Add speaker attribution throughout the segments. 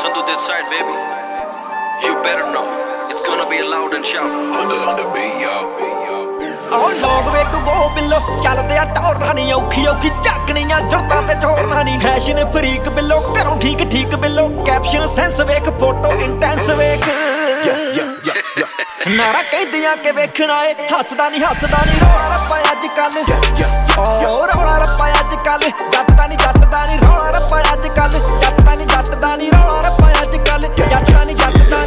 Speaker 1: Sandu this side, baby. You better know it's gonna be loud and shout.
Speaker 2: On the beat, yo.
Speaker 3: Oh, long way to go ਬਿੱਲੋ ਚੱਲਦੇ ਆ ਟੌਰਾਂ ਨੀ ਔਖੀ ਔਖੀ ਝਾਕਣੀਆਂ ਜੁਰਤਾਂ ਤੇ ਜੋੜਨਾ ਨੀ ਫੈਸ਼ਨ ਫਰੀਕ ਬਿੱਲੋ ਘਰੋਂ ਠੀਕ ਠੀਕ ਬਿੱਲੋ ਕੈਪਸ਼ਨ ਸੈਂਸ ਵੇਖ ਫੋਟੋ ਇੰਟੈਂਸ ਵੇਖ ਨਾਰਾ ਕਹਿੰਦੀਆਂ ਕਿ ਵੇਖਣਾ ਏ ਹੱਸਦਾ ਨੀ ਰੌਲਾ ਰੱਪਾ ਅੱਜ ਕੱਲ ਓ ਰੌਲਾ ਰੱਪਾ ਅੱਜ ਕੱਲ ਜੱਟਦਾ ਨੀ ਰੌਲਾ ਰੱਪਾ ਅੱਜ ਕੱਲ ਜੱਟਦਾ ਨੀ ਰੌਲਾ ਰੱਪਾ ਅੱਜ ਕੱਲ ਜੱਟਦਾ ਨੀ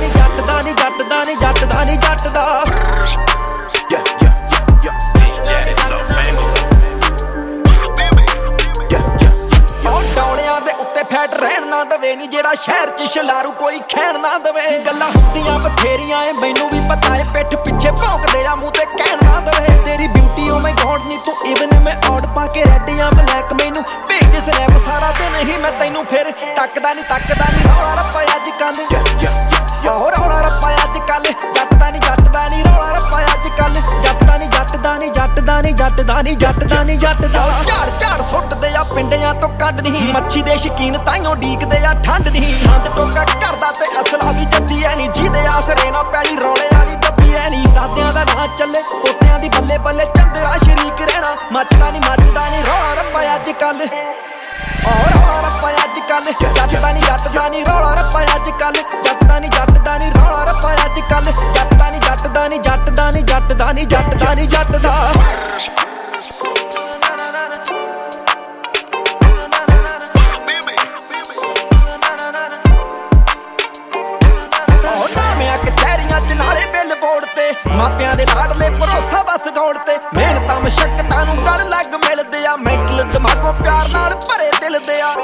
Speaker 3: ਫੈਟ ਰਹਿਣ ਨਾ ਦਵੇ ਨੀ ਜਿਹੜਾ ਸ਼ਹਿਰ ਚ ਸ਼ਲਾਰੂ ਕੋਈ ਖੈਣ ਨਾ ਦਵੇ ਗੱਲਾਂ ਹੁੰਦੀਆਂ ਬਥੇਰੀਆਂ ਏ ਮੈਨੂੰ ਵੀ ਪਤਾ ਏ ਪਿੱਠ ਪਿੱਛੇ ਭੌਂਕਦੇ ਆ ਮੂੰਹ ਤੇ ਕਹਿਣ ਨਾ ਦਵੇ ਤੇਰੀ ਬਿਊਟੀ ਓ ਮਾਈ ਗॉड ਨੀ ਤੂੰ ਇਵਨ ਮੈਂ ਆਊਟ ਪਾ ਕੇ ਰੈਡੀਆਂ ਬਲੈਕ ਮੈਨੂੰ ਭੇਜ ਸਨੈਪ ਸਾਰਾ ਦਿਨ ਹੀ ਮੈਂ ਤੈਨੂੰ ਫਿਰ ਤੱਕਦਾ ਨੀ ਰੌਲਾ ਰੱਪਾ ਅੱਜ ਕੱਲ ਓ ਰੌਲਾ ਰੱਪਾ ਅੱਜ ਕੱਲ ਜੱਟਦਾ ਨੀ ਰੌਲਾ ਰੱਪਾ ਅੱਜ ਕੱਲ ਜੱਟਦਾ ਨੀ ਝਾੜ ਸੁੱਟਦੇ ਆ ਪਿੰਡਿਆਂ ਤੋਂ ਕੱਢਦੀ ਮੱਛੀ ਦੇ ਸ਼ਕੀਨ ਤਾਈਓ ਡੀਕਦੇ ਆ ਠੰਡ ਦੀ ਸੰਦ ਟੋਕਾ ਕਰਦਾ ਤੇ ਅਸਲਾ ਵੀ ਜੱਦੀ ਐ ਨੀ ਜਿਹਦੇ ਆਸਰੇ ਨਾ ਪੈਲੀ ਰੌਲੇ ਵਾਲੀ ਦੱਬੀ ਐ ਨੀ ਦਾਦਿਆਂ ਦਾ ਨਾਂ ਚੱਲੇ ਪੋਤਿਆਂ ਦੀ ਬੱਲੇ ਬੱਲੇ ਚੰਦਰਾ ਸ਼ਰੀਕ ਰਹਿਣਾ ਮੱਚਦਾ ਨੀ ਰੌਲਾ ਰੱਪਾ ਅੱਜ ਕੱਲ ਓ ਰੌਲਾ ਰੱਪਾ ਅੱਜ ਕੱਲ ਜੱਟਦਾ ਨੀ ਰੌਲਾ ਰੱਪਾ ਅੱਜ ਕੱਲ ਜੱਟਦਾ ਨੀ ਰੌਲਾ ਰੱਪਾ ਅੱਜ ਕੱਲ ਜੱਟਦਾ ਨਾਲੇ ਬਿੱਲ ਬੋਰਡ ਤੇ ਮਾਪਿਆਂ ਦੇ ਲਾਡਲੇ ਭਰੋਸਾ ਬਸ ਗੌੜ ਤੇ ਮਿਹਨਤਾਂ ਮਸ਼ੱਕਤਾਂ ਨੂੰ ਗਲ ਲੱਗ ਮਿਲਦੇ ਆ ਮੈਂਟਲ ਦਿਮਾਗੋਂ ਪਿਆਰ ਨਾਲ ਭਰੇ ਦਿਲ ਦੇ ਆ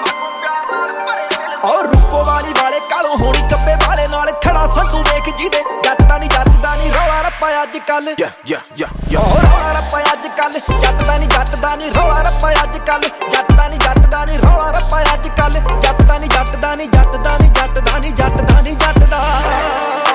Speaker 3: ਔਰ ਰੂਪੋ ਵਾਲੇ ਕਾਲੋਂ ਹੋਣੀ ਕੱਬੇ ਵਾਲੇ ਨਾਲ ਖੜਾ ਸੰਧੂ ਵੇਖ ਜਿਹਦੇ ਜੱਟਦਾ ਨੀ ਰੌਲਾ ਰੱਪਾ ਅੱਜ ਕੱਲ ਓ ਰੌਲਾ ਰੱਪਾ ਅੱਜ ਕੱਲ ਜੱਟਦਾ ਨੀ ਰੌਲਾ ਰੱਪਾ ਅੱਜ ਕੱਲ ਜੱਟਦਾ ਨੀ ਰੌਲਾ ਰੱਪਾ ਅੱਜ ਕੱਲ ਜੱਟਦਾ ਨੀ